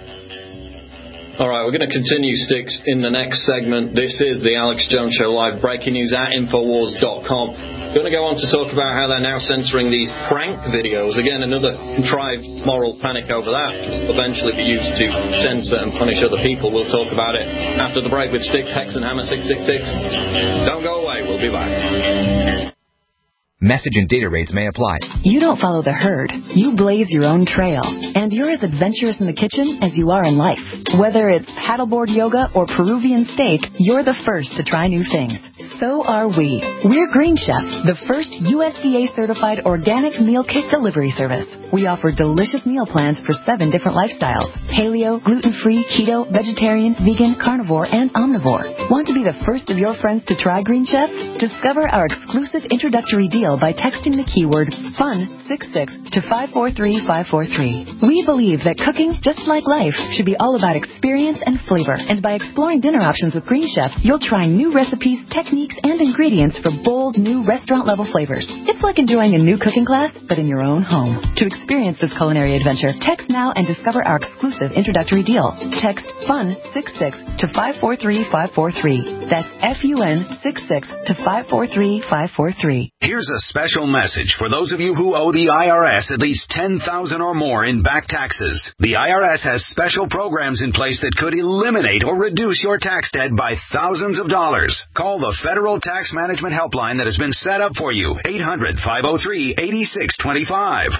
All right, we're going to continue, Sticks, in the next segment. This is the Alex Jones Show live breaking news at Infowars dot com. We're going to go on to talk about how they're now censoring these prank videos. Again, another contrived moral panic over that will eventually be used to censor and punish other people. We'll talk about it after the break with Sticks, Hex, and Hammer six six six. Don't go away. We'll be back. Message and data rates may apply. You don't follow the herd. You blaze your own trail. And you're as adventurous in the kitchen as you are in life. Whether it's paddleboard yoga or Peruvian steak, you're the first to try new things. So are we. We're Green Chef, the first U S D A-certified organic meal kit delivery service. We offer delicious meal plans for seven different lifestyles: paleo, gluten-free, keto, vegetarian, vegan, carnivore, and omnivore. Want to be the first of your friends to try Green Chef? Discover our exclusive introductory deal by texting the keyword FUN sixty-six to five four three five four three. We believe that cooking, just like life, should be all about experience and flavor. And by exploring dinner options with Green Chef, you'll try new recipes, techniques, and ingredients for bold, new restaurant-level flavors. It's like enjoying a new cooking class, but in your own home. To experience this culinary adventure, text now and discover our exclusive introductory deal. Text FUN sixty-six to five four three five four three. That's F U N sixty-six to five four three five four three. Here's a special message for those of you who owe the I R S at least ten thousand dollars or more in back taxes. The I R S has special programs in place that could eliminate or reduce your tax debt by thousands of dollars. Call the Federal Tax Management Helpline that has been set up for you. eight hundred five oh three eight six two five. Stop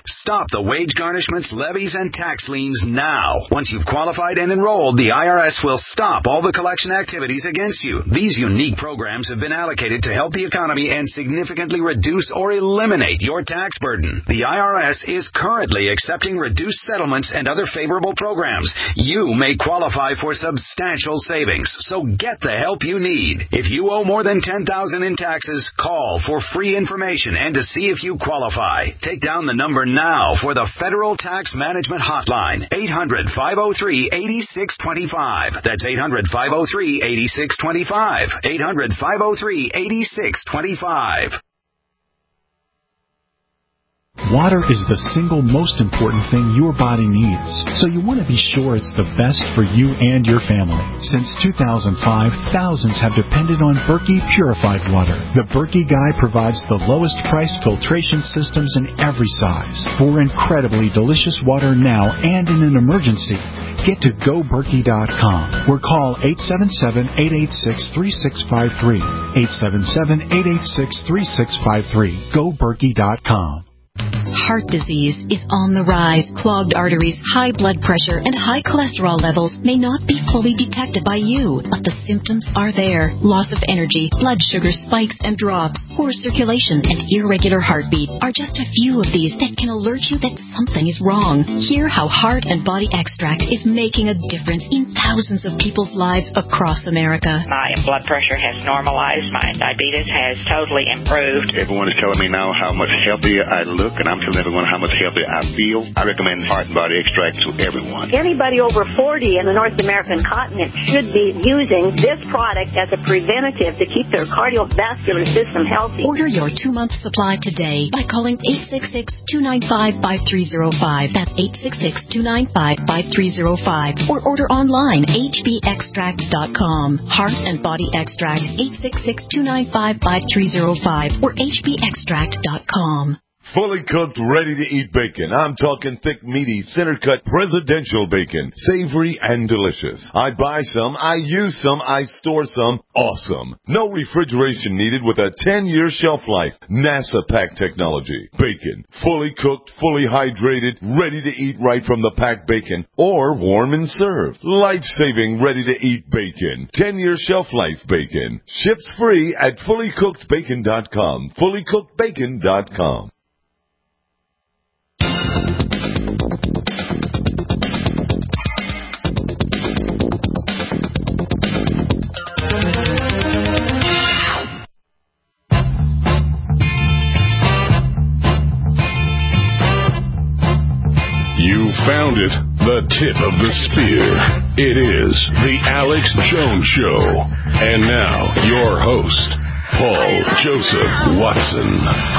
stop the wage garnishments, levies, and tax liens now. Once you've qualified and enrolled, the I R S will stop all the collection activities against you. These unique programs have been allocated to help the economy and significantly reduce or eliminate your tax burden. The I R S is currently accepting reduced settlements and other favorable programs. You may qualify for substantial savings, so get the help you need. If you owe more than ten thousand dollars in taxes, call for free information and to see if you qualify. Take down the number now for the Federal Tax Management Hotline, eight hundred, five oh three, eight six two five. That's eight hundred, five oh three, eight six two five. eight hundred, five oh three, eight six two five. Water is the single most important thing your body needs, so you want to be sure it's the best for you and your family. Since two thousand five, thousands have depended on Berkey purified water. The Berkey Guy provides the lowest price filtration systems in every size for incredibly delicious water now and in an emergency. Get to go berkey dot com or call eight seven seven, eight eight six, three six five three. eight seven seven, eight eight six, three six five three. go berkey dot com. Heart disease is on the rise. Clogged arteries, high blood pressure, and high cholesterol levels may not be fully detected by you, but the symptoms are there. Loss of energy, blood sugar spikes and drops, poor circulation, and irregular heartbeat are just a few of these that can alert you that something is wrong. Hear how Heart and Body Extract is making a difference in thousands of people's lives across America. My blood pressure has normalized. My diabetes has totally improved. Everyone is telling me now how much healthier I look, and I'm telling everyone how much healthier I feel. I recommend Heart and Body Extract to everyone. Anybody over forty in the North American continent should be using this product as a preventative to keep their cardiovascular system healthy. Order your two-month supply today by calling eight six six, two nine five, five three zero five. That's eight six six, two nine five, five three zero five. Or order online, h b extract dot com. Heart and Body Extract, eight six six, two nine five, five three zero five or h b extract dot com. Fully cooked, ready-to-eat bacon. I'm talking thick, meaty, center-cut presidential bacon. Savory and delicious. I buy some, I use some, I store some. Awesome. No refrigeration needed with a ten-year shelf life. NASA pack technology. Bacon. Fully cooked, fully hydrated, ready to eat right from the packed bacon. Or warm and served. Life-saving, ready-to-eat bacon. ten-year shelf life bacon. Ships free at fully cooked bacon dot com. fully cooked bacon dot com. You found it, the tip of the spear. It is the Alex Jones Show. And now, your host, Paul Joseph Watson.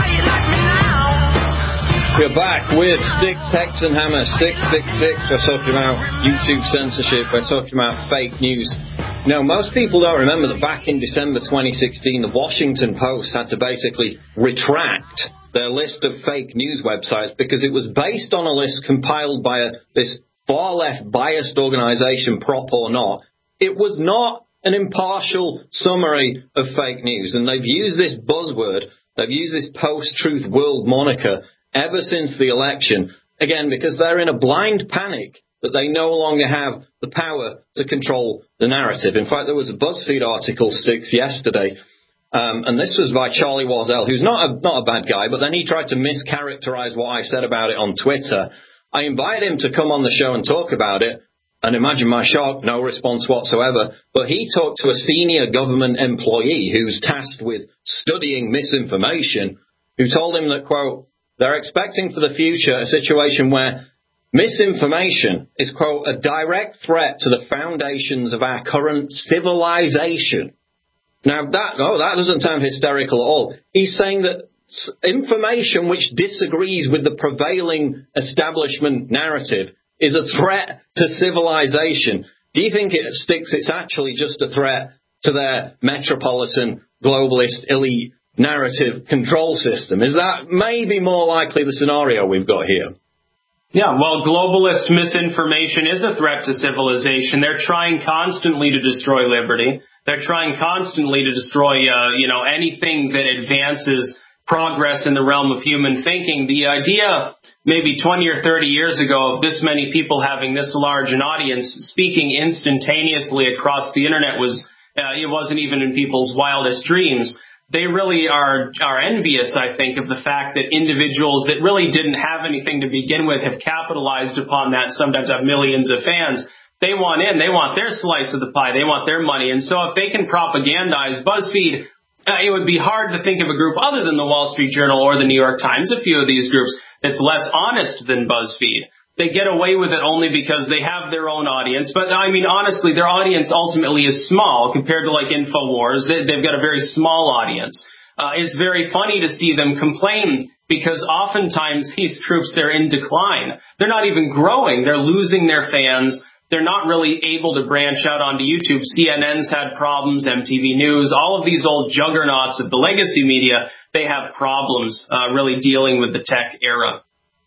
We're back with Sticks, Hex and Hammer six six six. We're talking about YouTube censorship. We're talking about fake news. Now, most people don't remember that back in December twenty sixteen, the Washington Post had to basically retract their list of fake news websites because it was based on a list compiled by a, this far-left biased organization, Prop or Not. It was not an impartial summary of fake news, and they've used this buzzword, they've used this post-truth world moniker ever since the election, again, because they're in a blind panic that they no longer have the power to control the narrative. In fact, there was a BuzzFeed article, Sticks, yesterday, Um, and this was by Charlie Wazell, who's not a, not a bad guy, but then he tried to mischaracterize what I said about it on Twitter. I invited him to come on the show and talk about it, and imagine my shock, no response whatsoever. But he talked to a senior government employee who's tasked with studying misinformation, who told him that, quote, they're expecting for the future a situation where misinformation is, quote, a direct threat to the foundations of our current civilization. Now, that, oh, that doesn't sound hysterical at all. He's saying that information which disagrees with the prevailing establishment narrative is a threat to civilization. Do you think it Sticks it's actually just a threat to their metropolitan, globalist, elite narrative control system? Is that maybe more likely the scenario we've got here? Yeah, well, globalist misinformation is a threat to civilization. They're trying constantly to destroy liberty. They're trying constantly to destroy, uh, you know, anything that advances progress in the realm of human thinking. The idea maybe twenty or thirty years ago of this many people having this large an audience speaking instantaneously across the internet was, uh, it wasn't even in people's wildest dreams. They really are, are envious, I think, of the fact that individuals that really didn't have anything to begin with have capitalized upon that, sometimes have millions of fans. They want in, they want their slice of the pie, they want their money. And so if they can propagandize BuzzFeed, uh, it would be hard to think of a group other than the Wall Street Journal or the New York Times, a few of these groups, that's less honest than BuzzFeed. They get away with it only because they have their own audience. But, I mean, honestly, their audience ultimately is small compared to, like, InfoWars. They, they've got a very small audience. Uh, it's very funny to see them complain because oftentimes these troops, they're in decline. They're not even growing. They're losing their fans. They're not really able to branch out onto YouTube. C N N's had problems, M T V News, all of these old juggernauts of the legacy media, they have problems uh, really dealing with the tech era.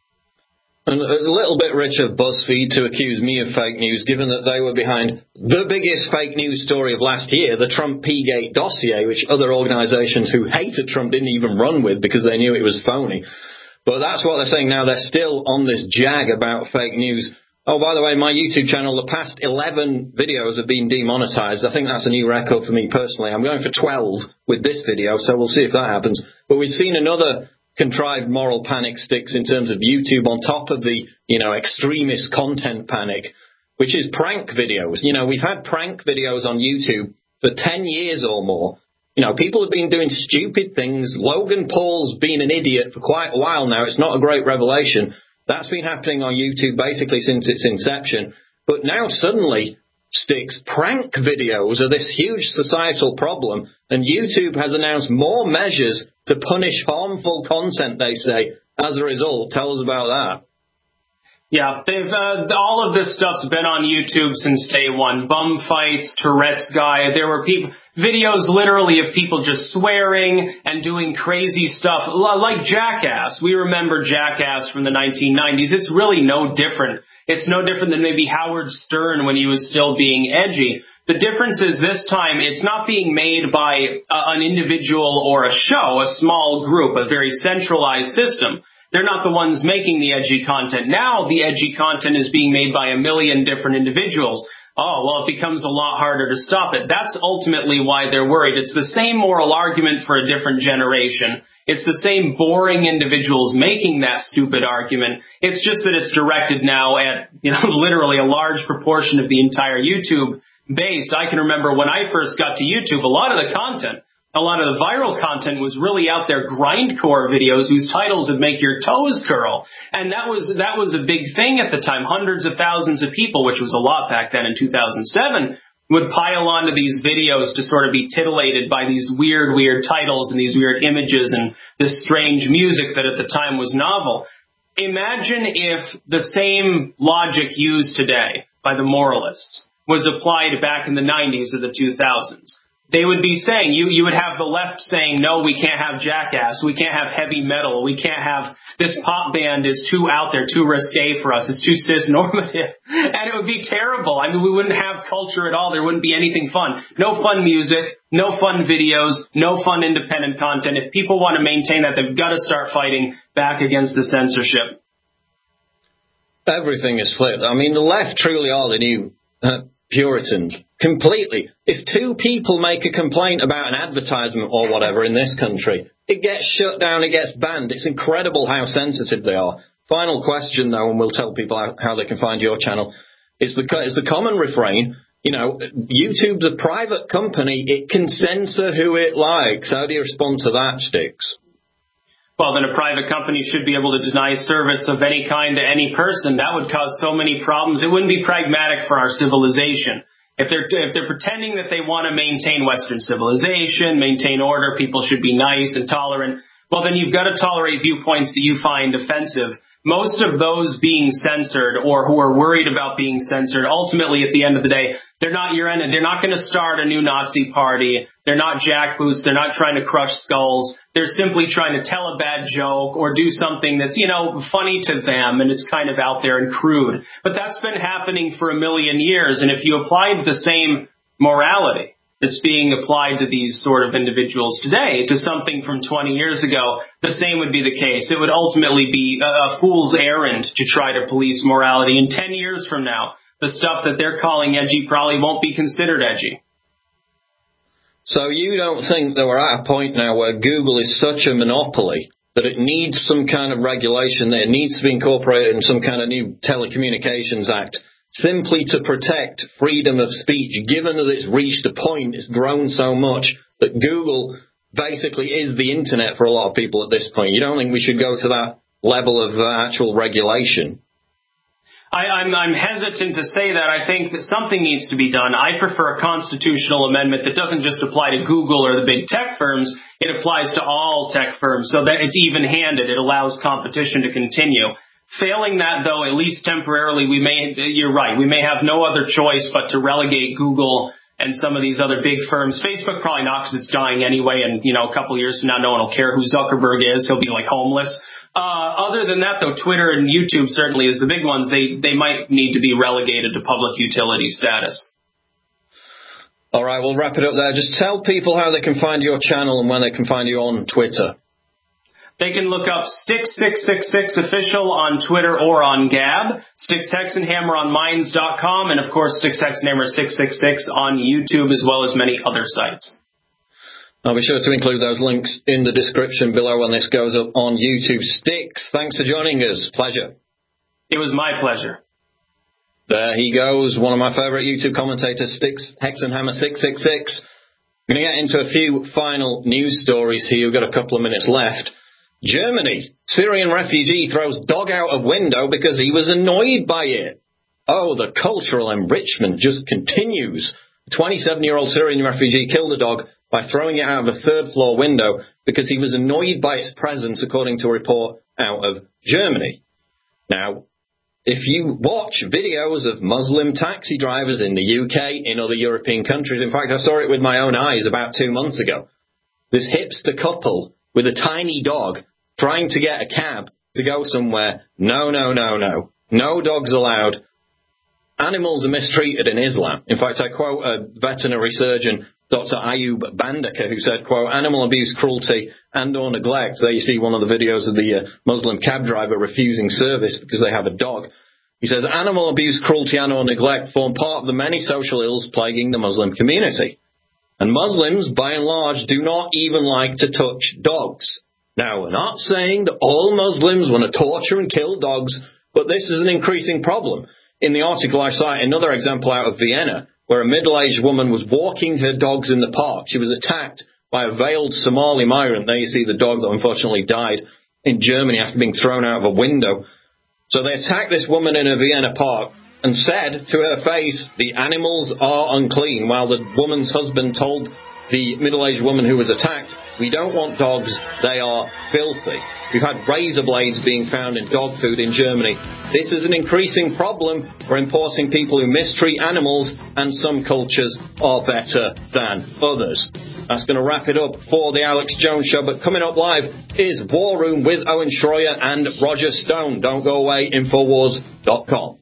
And a little bit rich of BuzzFeed to accuse me of fake news, given that they were behind the biggest fake news story of last year, the Trump P-Gate dossier, which other organizations who hated Trump didn't even run with because they knew it was phony. But that's what they're saying now. They're still on this jag about fake news. Oh, by the way, my YouTube channel, the past eleven videos have been demonetized. I think that's a new record for me personally. I'm going for twelve with this video, so we'll see if that happens. But we've seen another contrived moral panic sticks in terms of YouTube on top of the, you know, extremist content panic, which is prank videos. You know, we've had prank videos on YouTube for ten years or more. You know, people have been doing stupid things. Logan Paul's been an idiot for quite a while now. It's not a great revelation. That's been happening on YouTube basically since its inception. But now suddenly, Sticks, prank videos are this huge societal problem, and YouTube has announced more measures to punish harmful content, they say, as a result. Tell us about that. Yeah, they've uh, all of this stuff's been on YouTube since day one. Bum fights, Tourette's guy. There were people, videos literally of people just swearing and doing crazy stuff, like Jackass. We remember Jackass from the nineteen nineties. It's really no different. It's no different than maybe Howard Stern when he was still being edgy. The difference is this time it's not being made by uh, an individual or a show, a small group, a very centralized system. They're not the ones making the edgy content. Now the edgy content is being made by a million different individuals. Oh, well, it becomes a lot harder to stop it. That's ultimately why they're worried. It's the same moral argument for a different generation. It's the same boring individuals making that stupid argument. It's just that it's directed now at, you know, literally a large proportion of the entire YouTube base. I can remember when I first got to YouTube, a lot of the content, a lot of the viral content was really out there grindcore videos whose titles would make your toes curl. And that was, that was a big thing at the time. Hundreds of thousands of people, which was a lot back then in two thousand seven, would pile onto these videos to sort of be titillated by these weird, weird titles and these weird images and this strange music that at the time was novel. Imagine if the same logic used today by the moralists was applied back in the nineties or the two thousands. They would be saying, you, you would have the left saying, no, we can't have Jackass, we can't have heavy metal, we can't have, this pop band is too out there, too risque for us, it's too cis-normative. And it would be terrible. I mean, we wouldn't have culture at all, there wouldn't be anything fun. No fun music, no fun videos, no fun independent content. If people want to maintain that, they've got to start fighting back against the censorship. Everything is flipped. I mean, the left truly are the new uh, Puritans. Completely. If two people make a complaint about an advertisement or whatever in this country, it gets shut down, it gets banned. It's incredible how sensitive they are. Final question, though, and we'll tell people how, how they can find your channel, is the, is the common refrain, you know, YouTube's a private company, it can censor who it likes. How do you respond to that, Sticks? Well, then a private company should be able to deny service of any kind to any person. That would cause so many problems. It wouldn't be pragmatic for our civilization. If they're, if they're pretending that they want to maintain Western civilization, maintain order, people should be nice and tolerant, well, then you've got to tolerate viewpoints that you find offensive. Most of those being censored or who are worried about being censored, ultimately at the end of the day, they're not your enemy. They're not going to start a new Nazi party. They're not jackboots. They're not trying to crush skulls. They're simply trying to tell a bad joke or do something that's, you know, funny to them and it's kind of out there and crude. But that's been happening for a million years. And if you applied the same morality that's being applied to these sort of individuals today to something from twenty years ago, the same would be the case. It would ultimately be a fool's errand to try to police morality. In ten years from now, the stuff that they're calling edgy probably won't be considered edgy. So you don't think that we're at a point now where Google is such a monopoly that it needs some kind of regulation, that it needs to be incorporated in some kind of new Telecommunications Act, simply to protect freedom of speech, given that it's reached a point, it's grown so much, that Google basically is the internet for a lot of people at this point? You don't think we should go to that level of uh, actual regulation? I, I'm, I'm hesitant to say that. I think that something needs to be done. I prefer a constitutional amendment that doesn't just apply to Google or the big tech firms. It applies to all tech firms so that it's even-handed. It allows competition to continue. Failing that, though, at least temporarily, we may, you're right, we may have no other choice but to relegate Google and some of these other big firms. Facebook probably not, because it's dying anyway, and, you know, a couple of years from now, no one will care who Zuckerberg is. He'll be, like, homeless. Uh, other than that, though, Twitter and YouTube certainly is the big ones. They, they might need to be relegated to public utility status. All right, we'll wrap it up there. Just tell people how they can find your channel and when they can find you on Twitter. They can look up Sticks six six six Official on Twitter or on Gab, Sticks Hexenhammer on Minds dot com, and, of course, Sticks Hexenhammer six six six on YouTube, as well as many other sites. I'll be sure to include those links in the description below when this goes up on YouTube. Sticks, thanks for joining us. Pleasure. It was my pleasure. There he goes, one of my favourite YouTube commentators, Sticks Hexenhammer six six six. I'm going to get into a few final news stories here. We've got a couple of minutes left. Germany, Syrian refugee throws dog out of window because he was annoyed by it. Oh, the cultural enrichment just continues. A twenty-seven-year-old Syrian refugee killed a dog by throwing it out of a third-floor window because he was annoyed by its presence, according to a report out of Germany. Now, if you watch videos of Muslim taxi drivers in the U K, in other European countries, in fact, I saw it with my own eyes about two months ago, this hipster couple with a tiny dog trying to get a cab to go somewhere. No, no, no, no. No dogs allowed. Animals are mistreated in Islam. In fact, I quote a veterinary surgeon, Doctor Ayub Bandaka, who said, quote, animal abuse, cruelty, and or neglect. There you see one of the videos of the uh, Muslim cab driver refusing service because they have a dog. He says, animal abuse, cruelty, and or neglect form part of the many social ills plaguing the Muslim community. And Muslims, by and large, do not even like to touch dogs. Now, we're not saying that all Muslims want to torture and kill dogs, but this is an increasing problem. In the article, I cite another example out of Vienna, where a middle-aged woman was walking her dogs in the park. She was attacked by a veiled Somali migrant. There you see the dog that unfortunately died in Germany after being thrown out of a window. So they attacked this woman in a Vienna park and said to her face, the animals are unclean, while the woman's husband told the middle-aged woman who was attacked, we don't want dogs, they are filthy. We've had razor blades being found in dog food in Germany. This is an increasing problem. We're importing people who mistreat animals, and some cultures are better than others. That's going to wrap it up for the Alex Jones Show, but coming up live is War Room with Owen Schroyer and Roger Stone. Don't go away, Infowars dot com.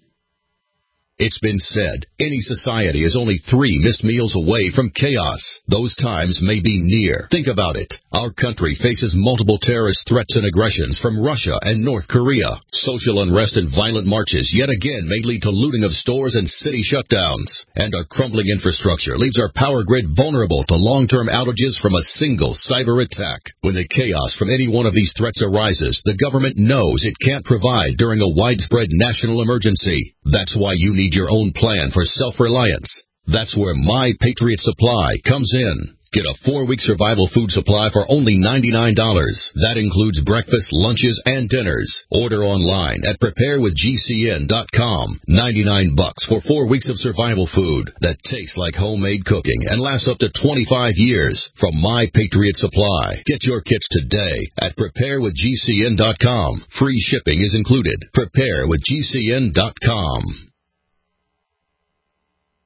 It's been said, any society is only three missed meals away from chaos. Those times may be near. Think about it. Our country faces multiple terrorist threats and aggressions from Russia and North Korea. Social unrest and violent marches yet again may lead to looting of stores and city shutdowns. And our crumbling infrastructure leaves our power grid vulnerable to long-term outages from a single cyber attack. When the chaos from any one of these threats arises, the government knows it can't provide during a widespread national emergency. That's why you need your own plan for self-reliance. That's where My Patriot Supply comes in. Get a four-week survival food supply for only ninety-nine dollars. That includes breakfast, lunches, and dinners. Order online at prepare with G C N dot com. ninety-nine bucks for four weeks of survival food that tastes like homemade cooking and lasts up to twenty-five years from My Patriot Supply. Get your kits today at prepare with G C N dot com. Free shipping is included. prepare with G C N dot com.